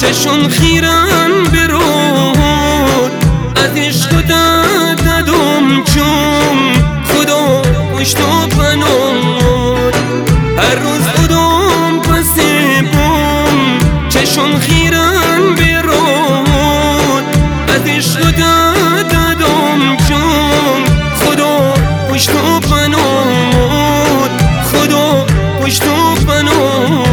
چشم خیرن برود از عشق دادم چون خدا پشت و پناه هر روز خودم پس بوم چشم خیرن برود از عشق دادم چون خدا پشت و پناه خدا پشت و پناه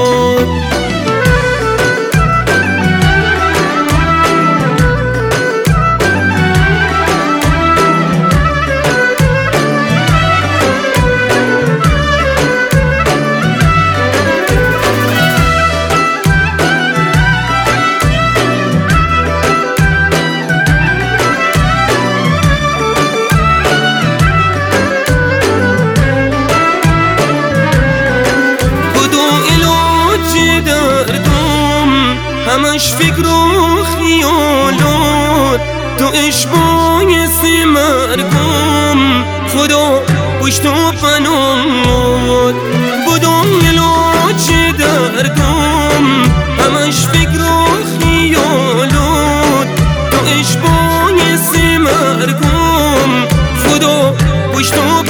همش فکر و خیالات تو عشق باعث مرگم خدا پشت و پناهت بدم علاج دردم همش فکر و خیالات تو عشق باعث مرگم خدا پشت و